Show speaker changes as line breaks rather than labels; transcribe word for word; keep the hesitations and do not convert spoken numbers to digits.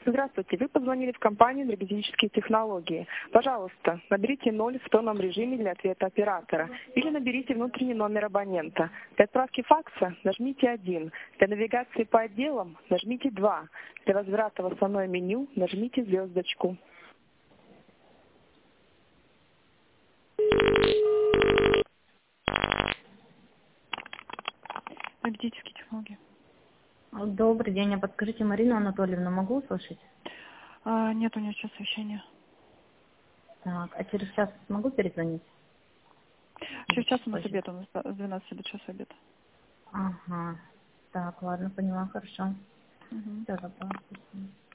Здравствуйте, вы позвонили в компанию «Энергетические технологии». Пожалуйста, наберите ноль в тонном режиме для ответа оператора или наберите внутренний номер абонента. Для отправки факса нажмите один, для навигации по отделам нажмите два, для возврата в основное меню нажмите звездочку.
Энергетические технологии.
Добрый день, а подскажите, Марину Анатольевну могу услышать?
А, нет, у нее сейчас совещание.
Так, а через час смогу перезвонить?
Через час у нас
Позже.
обед, у нас с двенадцати до часа обед.
Ага. Так, ладно, поняла, хорошо.
Мгм.
Все, добро.